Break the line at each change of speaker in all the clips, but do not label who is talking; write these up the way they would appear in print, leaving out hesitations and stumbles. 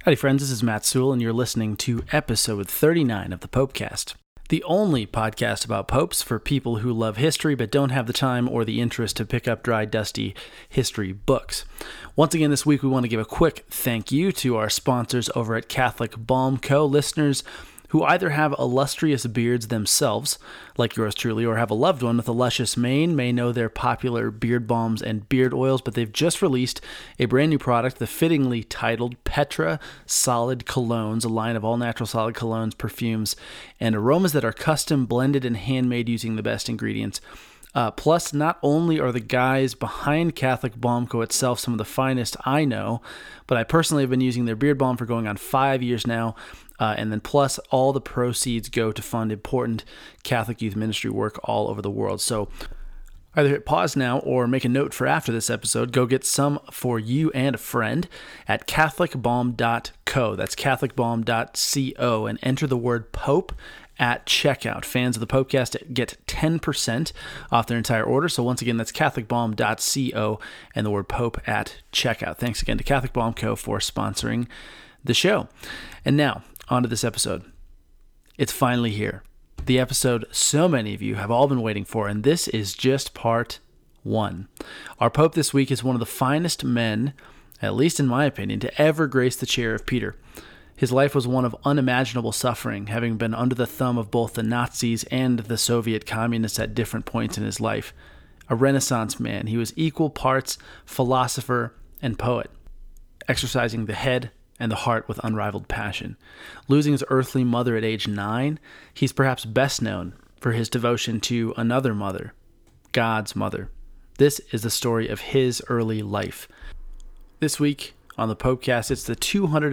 Howdy friends, this is Matt Sewell and you're listening to episode 39 of the Popecast. The only podcast about popes for people who love history but don't have the time or the interest to pick up dry, dusty history books. Once again this week we want to give a quick thank you to our sponsors over at Catholic Balm Co. Listeners who either have illustrious beards themselves, like yours truly, or have a loved one with a luscious mane may know their popular beard balms and beard oils, but they've just released a brand new product, the fittingly titled Petra Solid Colognes, a line of all-natural solid colognes, perfumes, and aromas that are custom blended and handmade using the best ingredients. Plus, not only are the guys behind Catholic Balm Co. itself some of the finest I know, but I personally have been using their beard balm for going on 5 years now. And then plus, all the proceeds go to fund important Catholic youth ministry work all over the world. So either hit pause now or make a note for after this episode. Go get some for you and a friend at catholicbalm.co. That's catholicbalm.co and enter the word Pope at checkout. Fans of the Popecast get 10% off their entire order. So once again, that's catholicbalm.co and the word Pope at checkout. Thanks again to Catholic Balm Co. for sponsoring the show. And now, on to this episode. It's finally here. The episode so many of you have all been waiting for, and this is just part one. Our Pope this week is one of the finest men, at least in my opinion, to ever grace the chair of Peter. His life was one of unimaginable suffering, having been under the thumb of both the Nazis and the Soviet communists at different points in his life. A Renaissance man, he was equal parts philosopher and poet, exercising the head and the heart with unrivaled passion. Losing his earthly mother at age 9, he's perhaps best known for his devotion to another mother, God's mother. This is the story of his early life. This week on the Popecast, it's the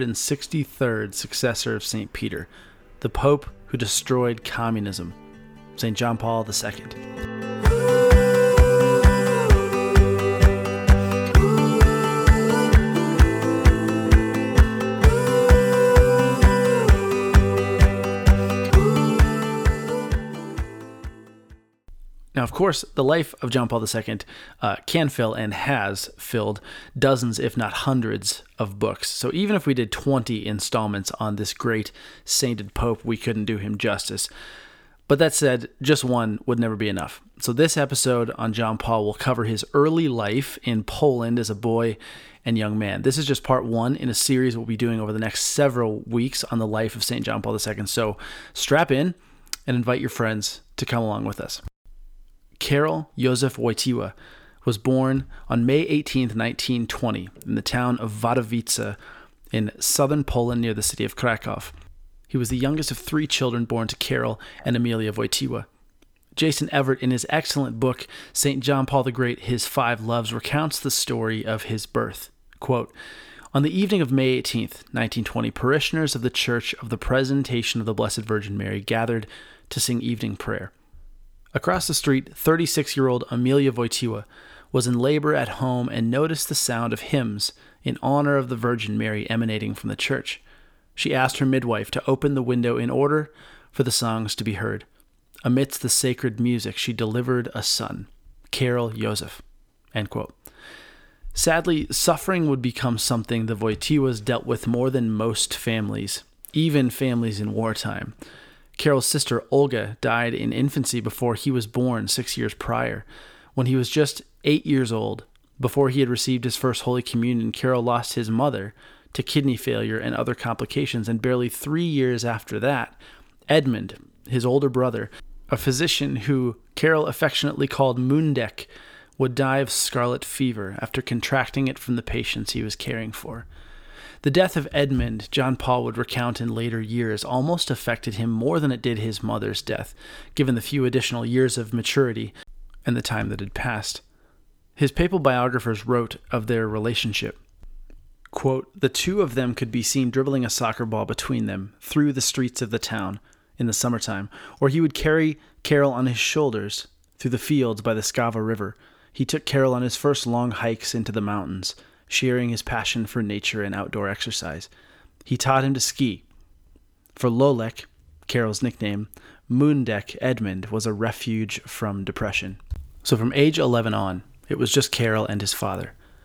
263rd successor of St. Peter, the Pope who destroyed communism, St. John Paul II. Now, of course, the life of John Paul II can fill and has filled dozens, if not hundreds, of books. So even if we did 20 installments on this great sainted pope, we couldn't do him justice. But that said, just one would never be enough. So this episode on John Paul will cover his early life in Poland as a boy and young man. This is just part one in a series we'll be doing over the next several weeks on the life of St. John Paul II. So strap in and invite your friends to come along with us. Karol Józef Wojtyła was born on May 18, 1920, in the town of Wadowice in southern Poland near the city of Kraków. He was the youngest of 3 children born to Karol and Emilia Wojtyła. Jason Evert, in his excellent book, St. John Paul the Great, His 5 Loves, recounts the story of his birth. Quote, "On the evening of May 18, 1920, parishioners of the Church of the Presentation of the Blessed Virgin Mary gathered to sing evening prayer. Across the street, 36-year-old Emilia Wojtyła was in labor at home and noticed the sound of hymns in honor of the Virgin Mary emanating from the church. She asked her midwife to open the window in order for the songs to be heard. Amidst the sacred music, she delivered a son, Karol Józef." End quote. Sadly, suffering would become something the Wojtyłas dealt with more than most families, even families in wartime. Karol's sister Olga died in infancy before he was born 6 years prior. When he was just 8 years old, before he had received his first Holy Communion, Karol lost his mother to kidney failure and other complications, and barely 3 years after that, Edmund, his older brother, a physician who Karol affectionately called Mundek, would die of scarlet fever after contracting it from the patients he was caring for. The death of Edmund, John Paul would recount in later years, almost affected him more than it did his mother's death, given the few additional years of maturity and the time that had passed. His papal biographers wrote of their relationship, quote, "The two of them could be seen dribbling a soccer ball between them through the streets of the town in the summertime, or he would carry Karol on his shoulders through the fields by the Skava River. He took Karol on his first long hikes into the mountains, sharing his passion for nature and outdoor exercise. He taught him to ski. For Lolek, Karol's nickname, Mundek Edmund was a refuge from depression." So from age 11 on, it was just Karol and his father.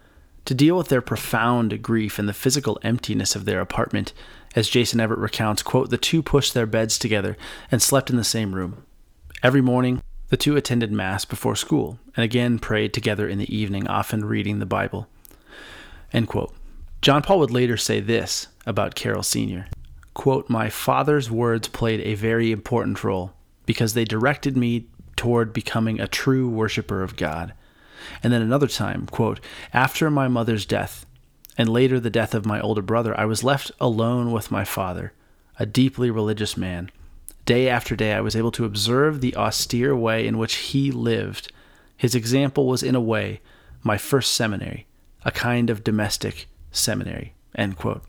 To deal with their profound grief and the physical emptiness of their apartment, as Jason Everett recounts, quote, the two pushed their beds together and slept in the same room. Every morning, the two attended Mass before school and again prayed together in the evening, often reading the Bible. End quote. John Paul would later say this about Carroll Sr., quote, my father's words played a very important role because they directed me toward becoming a true worshiper of God. And then another time, quote, after my mother's death, and later the death of my older brother, I was left alone with my father, a deeply religious man. Day after day, I was able to observe the austere way in which he lived. His example was, in a way, my first seminary, a kind of domestic seminary, end quote.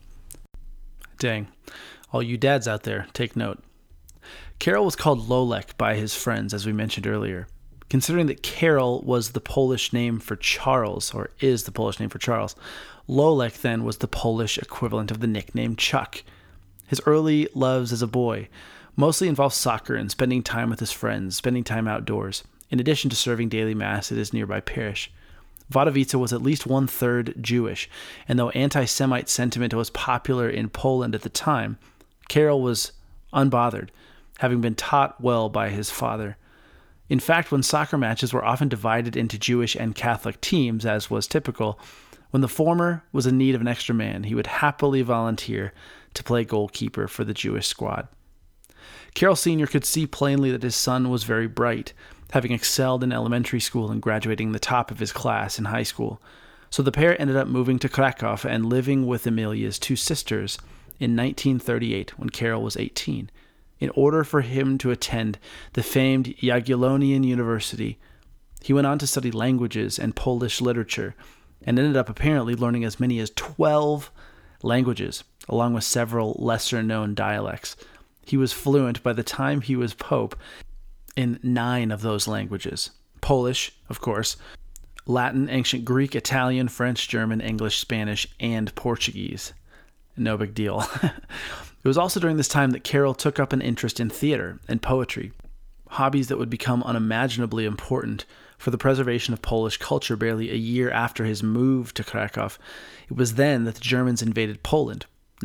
Dang. All you dads out there, take note. Carroll was called Lolek by his friends, as we mentioned earlier. Considering that Carroll was the Polish name for Charles, or is the Polish name for Charles, Lolek then was the Polish equivalent of the nickname Chuck. His early loves as a boy mostly involved soccer and spending time with his friends, spending time outdoors, in addition to serving daily Mass at his nearby parish. Wadowice was at least 1/3 Jewish, and though anti-Semite sentiment was popular in Poland at the time, Carroll was unbothered, having been taught well by his father. In fact, when soccer matches were often divided into Jewish and Catholic teams, as was typical, when the former was in need of an extra man, he would happily volunteer to play goalkeeper for the Jewish squad. Carroll Sr. could see plainly that his son was very bright, having excelled in elementary school and graduating the top of his class in high school. So the pair ended up moving to Krakow and living with Emilia's two sisters in 1938 when Carroll was 18, in order for him to attend the famed Jagiellonian University. He went on to study languages and Polish literature, and ended up apparently learning as many as 12 languages, along with several lesser-known dialects. He was fluent by the time he was pope in 9 of those languages. Polish, of course, Latin, ancient Greek, Italian, French, German, English, Spanish, and Portuguese. No big deal. It was also during this time that Carroll took up an interest in theater and poetry, hobbies that would become unimaginably important for the preservation of Polish culture barely a year after his move to Krakow. It was then that the Germans invaded Poland,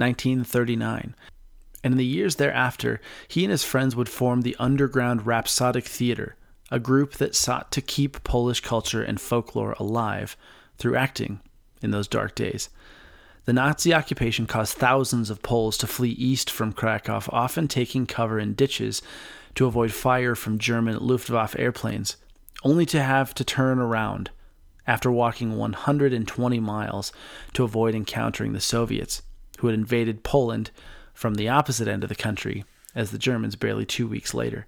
1939. And in the years thereafter, he and his friends would form the Underground Rhapsodic Theater, a group that sought to keep Polish culture and folklore alive through acting in those dark days. The Nazi occupation caused thousands of Poles to flee east from Krakow, often taking cover in ditches to avoid fire from German Luftwaffe airplanes, only to have to turn around after walking 120 miles to avoid encountering the Soviets, who had invaded Poland from the opposite end of the country as the Germans barely 2 weeks later.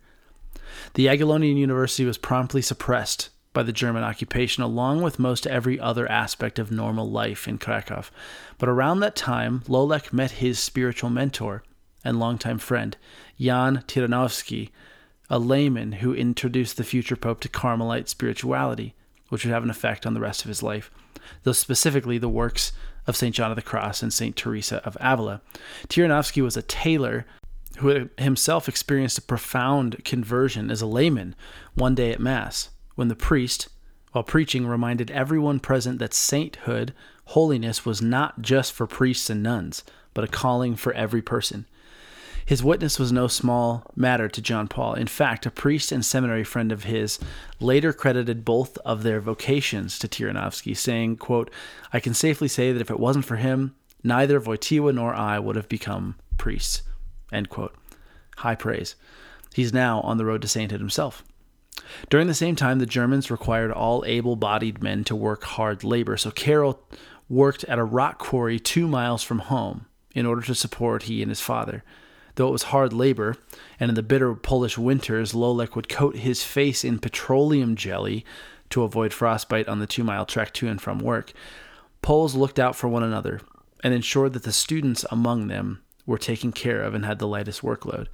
The Jagiellonian University was promptly suppressed by the German occupation, along with most every other aspect of normal life in Krakow. But around that time, Lolek met his spiritual mentor and longtime friend, Jan Tyranowski, a layman who introduced the future pope to Carmelite spirituality, which would have an effect on the rest of his life, though specifically the works of St. John of the Cross and St. Teresa of Avila. Tyranowski was a tailor who had himself experienced a profound conversion as a layman one day at Mass, when the priest, while preaching, reminded everyone present that sainthood, holiness, was not just for priests and nuns, but a calling for every person. His witness was no small matter to John Paul. In fact, a priest and seminary friend of his later credited both of their vocations to Tyranowski, saying, quote, I can safely say that if it wasn't for him, neither Wojtyła nor I would have become priests, end quote. High praise. He's now on the road to sainthood himself. During the same time, the Germans required all able-bodied men to work hard labor, so Carroll worked at a rock quarry 2 miles from home in order to support he and his father. Though it was hard labor, and in the bitter Polish winters, Lolek would coat his face in petroleum jelly to avoid frostbite on the 2-mile trek to and from work, Poles looked out for one another and ensured that the students among them were taken care of and had the lightest workload.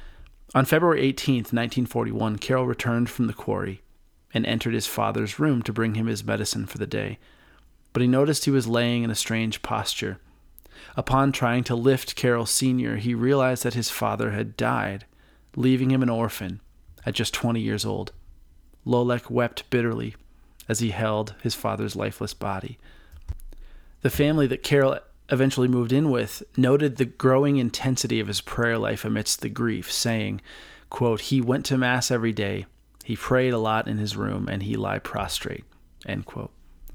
On February 18th, 1941, Carroll returned from the quarry and entered his father's room to bring him his medicine for the day. But he noticed he was laying in a strange posture. Upon trying to lift Carroll Sr., he realized that his father had died, leaving him an orphan at just 20 years old. Lolek wept bitterly as he held his father's lifeless body. The family that Carol eventually moved in with noted the growing intensity of his prayer life amidst the grief, saying, quote, "He went to Mass every day, he prayed a lot in his room, and he lay prostrate," end quote.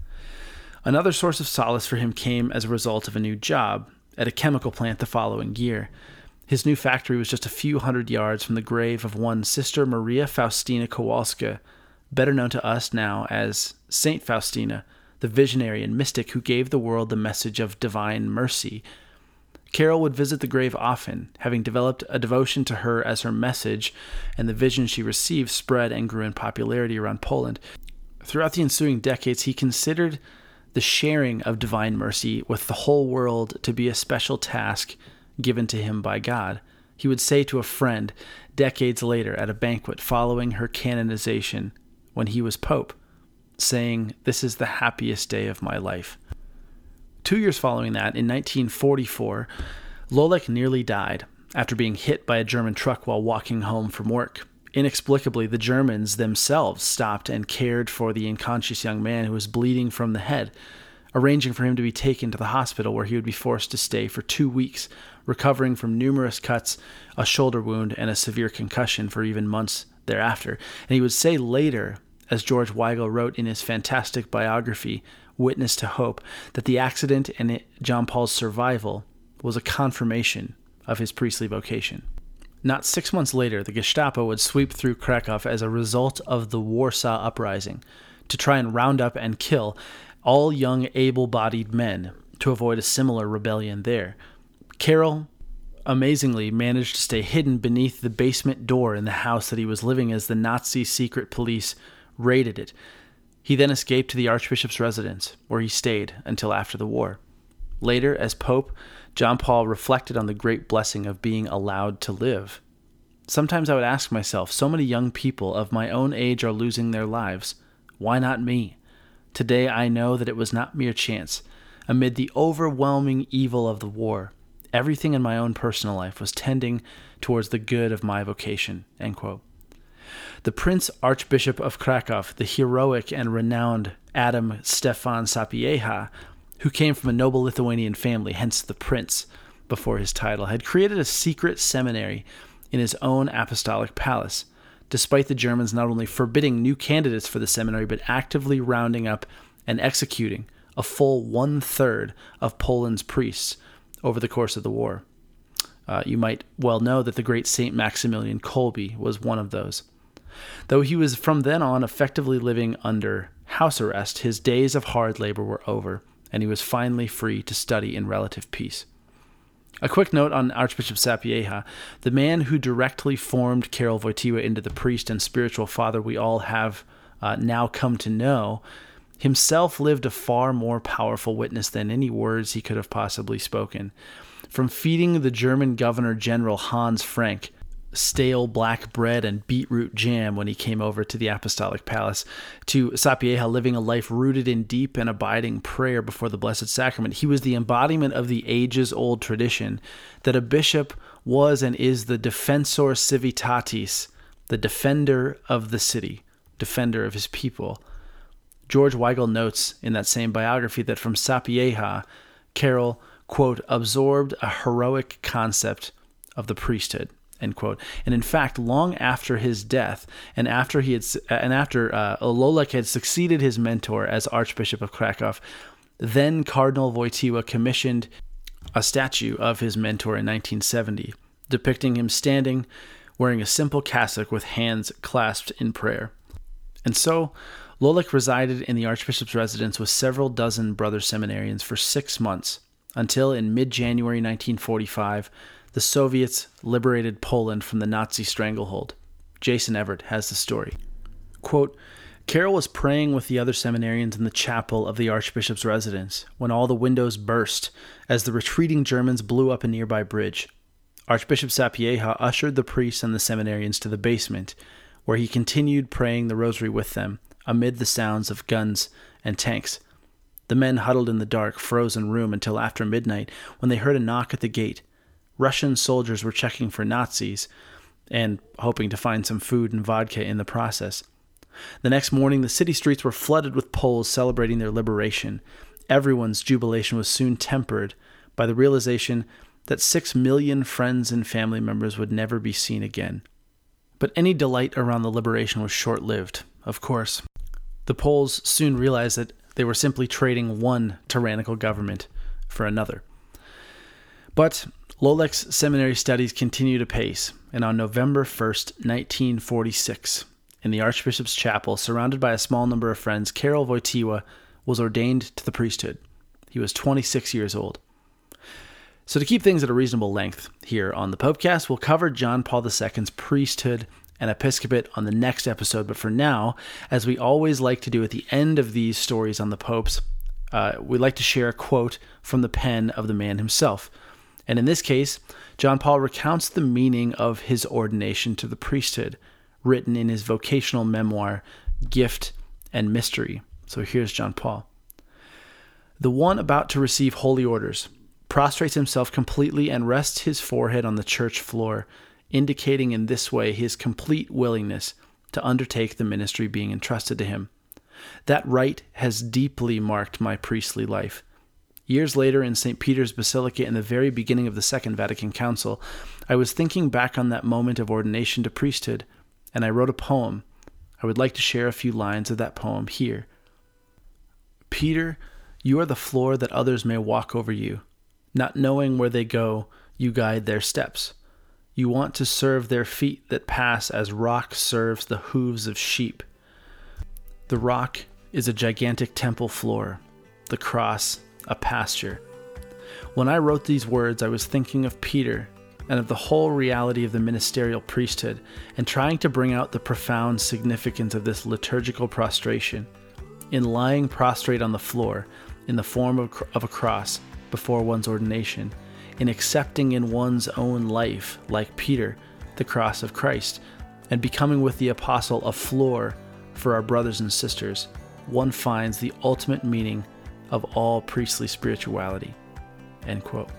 Another source of solace for him came as a result of a new job at a chemical plant the following year. His new factory was just a few hundred yards from the grave of one Sister Maria Faustina Kowalska, better known to us now as Saint Faustina, the visionary and mystic who gave the world the message of divine mercy. Carol would visit the grave often, having developed a devotion to her as her message, and the vision she received spread and grew in popularity around Poland. Throughout the ensuing decades, he considered the sharing of divine mercy with the whole world to be a special task given to him by God. He would say to a friend decades later at a banquet following her canonization when he was Pope, saying, "This is the happiest day of my life." 2 years following that, in 1944, Lolek nearly died after being hit by a German truck while walking home from work. Inexplicably, the Germans themselves stopped and cared for the unconscious young man who was bleeding from the head, arranging for him to be taken to the hospital where he would be forced to stay for 2 weeks, recovering from numerous cuts, a shoulder wound, and a severe concussion for even months thereafter. And he would say later, as George Weigel wrote in his fantastic biography, Witness to Hope, that the accident and John Paul's survival was a confirmation of his priestly vocation. Not 6 months later, the Gestapo would sweep through Krakow as a result of the Warsaw Uprising to try and round up and kill all young able-bodied men to avoid a similar rebellion there. Carol amazingly managed to stay hidden beneath the basement door in the house that he was living as the Nazi secret police raided it. He then escaped to the Archbishop's residence, where he stayed until after the war. Later, as Pope, John Paul reflected on the great blessing of being allowed to live. Sometimes I would ask myself, so many young people of my own age are losing their lives. Why not me? Today I know that it was not mere chance. Amid the overwhelming evil of the war, everything in my own personal life was tending towards the good of my vocation." End quote. The Prince Archbishop of Krakow, the heroic and renowned Adam Stefan Sapieha, who came from a noble Lithuanian family, hence the Prince before his title, had created a secret seminary in his own apostolic palace, despite the Germans not only forbidding new candidates for the seminary, but actively rounding up and executing a full 1/3 of Poland's priests over the course of the war. You might well know that the great Saint Maximilian Kolbe was one of those. Though he was from then on effectively living under house arrest, his days of hard labor were over, and he was finally free to study in relative peace. A quick note on Archbishop Sapieha, the man who directly formed Karol Wojtyła into the priest and spiritual father we all have now come to know, himself lived a far more powerful witness than any words he could have possibly spoken. From feeding the German Governor General Hans Frank stale black bread and beetroot jam when he came over to the Apostolic Palace, to Sapieha living a life rooted in deep and abiding prayer before the Blessed Sacrament, he was the embodiment of the ages-old tradition that a bishop was and is the defensor civitatis, the defender of the city, defender of his people. George Weigel notes in that same biography that from Sapieha, Carol, quote, absorbed a heroic concept of the priesthood, end quote. And in fact, long after his death, and after Lolek had succeeded his mentor as Archbishop of Krakow, then Cardinal Wojtyła commissioned a statue of his mentor in 1970, depicting him standing, wearing a simple cassock with hands clasped in prayer. And so, Lolek resided in the Archbishop's residence with several dozen brother seminarians for 6 months, until in mid-January 1945, the Soviets liberated Poland from the Nazi stranglehold. Jason Everett has the story. Quote, Carol was praying with the other seminarians in the chapel of the Archbishop's residence when all the windows burst as the retreating Germans blew up a nearby bridge. Archbishop Sapieha ushered the priests and the seminarians to the basement, where he continued praying the rosary with them amid the sounds of guns and tanks. The men huddled in the dark, frozen room until after midnight when they heard a knock at the gate. Russian soldiers were checking for Nazis and hoping to find some food and vodka in the process. The next morning, the city streets were flooded with Poles celebrating their liberation. Everyone's jubilation was soon tempered by the realization that 6 million friends and family members would never be seen again. But any delight around the liberation was short-lived, of course. The Poles soon realized that they were simply trading one tyrannical government for another. But Lolek's seminary studies continued apace, and on November 1st, 1946, in the Archbishop's chapel, surrounded by a small number of friends, Karol Wojtyła was ordained to the priesthood. He was 26 years old. So to keep things at a reasonable length here on the Popecast, we'll cover John Paul II's priesthood and episcopate on the next episode. But for now, as we always like to do at the end of these stories on the popes, we like to share a quote from the pen of the man himself. And in this case, John Paul recounts the meaning of his ordination to the priesthood, written in his vocational memoir, Gift and Mystery. So here's John Paul. The one about to receive holy orders prostrates himself completely and rests his forehead on the church floor, indicating in this way his complete willingness to undertake the ministry being entrusted to him. That rite has deeply marked my priestly life. Years later, in St. Peter's Basilica in the very beginning of the Second Vatican Council, I was thinking back on that moment of ordination to priesthood, and I wrote a poem. I would like to share a few lines of that poem here. Peter, you are the floor that others may walk over you. Not knowing where they go, you guide their steps. You want to serve their feet that pass as rock serves the hooves of sheep. The rock is a gigantic temple floor, the cross a pasture. When I wrote these words, I was thinking of Peter and of the whole reality of the ministerial priesthood and trying to bring out the profound significance of this liturgical prostration. In lying prostrate on the floor, in the form of a cross before one's ordination, in accepting in one's own life, like Peter, the cross of Christ, and becoming with the apostle a floor for our brothers and sisters, one finds the ultimate meaning of all priestly spirituality. End quote.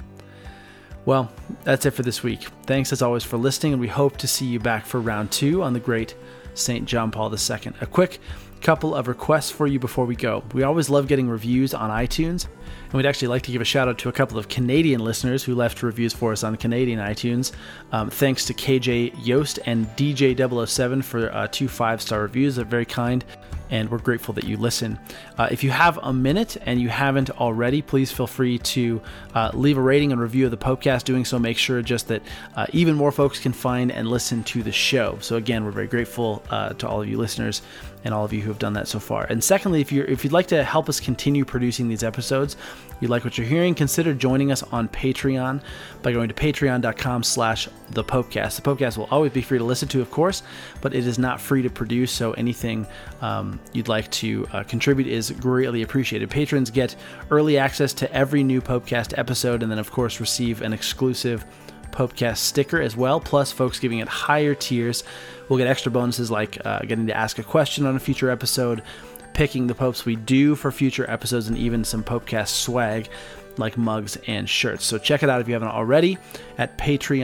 Well, that's it for this week. Thanks as always for listening, and we hope to see you back for round 2 on the great St. John Paul II. A quick couple of requests for you before we go. We always love getting reviews on iTunes, and we'd actually like to give a shout out to a couple of Canadian listeners who left reviews for us on Canadian iTunes. Thanks to KJ Yost and DJ007 for 2 5-star reviews. They're very kind, and we're grateful that you listen. If you have a minute and you haven't already, please feel free to leave a rating and review of the Popecast. Doing so makes sure just that even more folks can find and listen to the show. So again, we're very grateful to all of you listeners and all of you who have done that so far. And secondly, if you'd like to help us continue producing these episodes, you like what you're hearing, consider joining us on Patreon by going to patreon.com/thepopecast. The Popecast will always be free to listen to, of course, but it is not free to produce, so anything you'd like to contribute is greatly appreciated. Patrons get early access to every new Popecast episode, and then, of course, receive an exclusive Popecast sticker as well, plus folks giving it higher tiers will get extra bonuses like getting to ask a question on a future episode, picking the popes we do for future episodes, and even some Popecast swag like mugs and shirts. So check it out if you haven't already at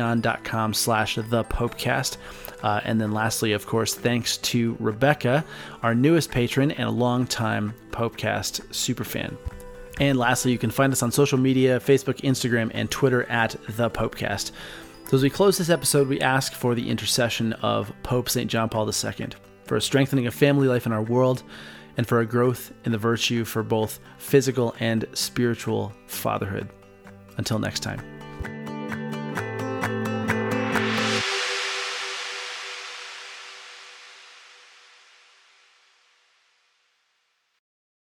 patreon.com/thepopecast. And then lastly, of course, thanks to Rebecca, our newest patron and a longtime Popecast superfan. And lastly, you can find us on social media, Facebook, Instagram, and Twitter at The Popecast. So as we close this episode, we ask for the intercession of Pope St. John Paul II, for a strengthening of family life in our world, and for a growth in the virtue for both physical and spiritual fatherhood. Until next time.